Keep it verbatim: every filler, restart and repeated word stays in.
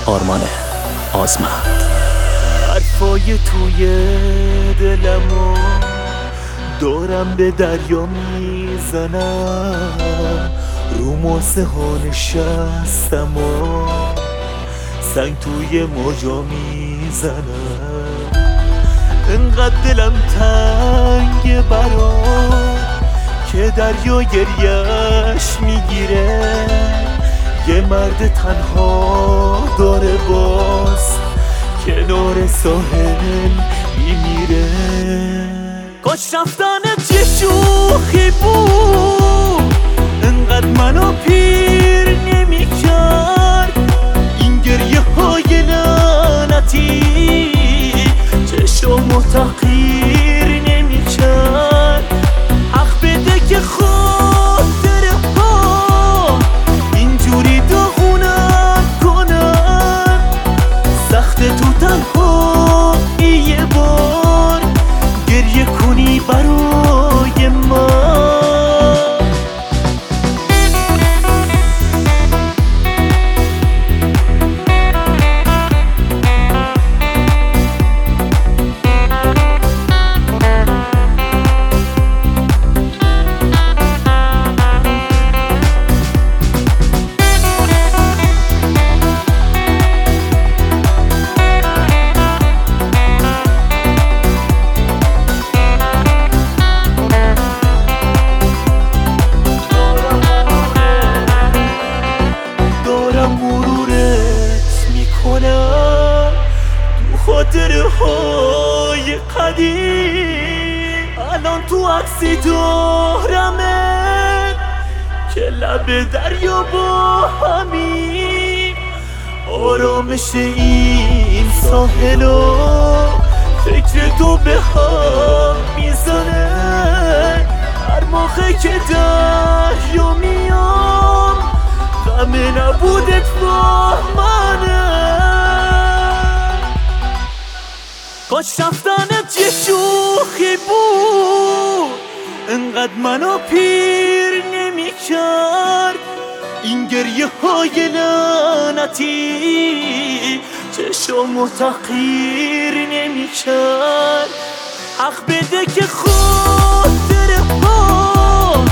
آرمان آزمند. حرفای توی دلمو دارم به دریا میزنم، رو ماسه ها نشستم و سنگ توی موجا میزنم. انقدر دلم تنگ برام که دریا گریش میگیره، یه مرد تنها داره باز کنار ساحل میمیره. کاش رفتنت یه شوخی بود، انقدر منو پیر نمی‌کرد این گریه های لعنتی، چشمو تغییر نمی‌کرد. حق بده که خاطره ها اینجوری داغونم کنن، سخت تو تنها یه بار گریه کنی برای من. خاطره های قدیم الان تو عکسی دارمت که لب دریا با همین آرامش این ساحلو فکر تو به هم میزنه. هر موقع که دریا میام غم نبودت با منه. کاش رفتنت یه شوخی بود، انقدر منو پیر نمی‌کرد این گریه های لعنتی، چشمو تغییر نمی‌کرد. حق بده که خاطره ها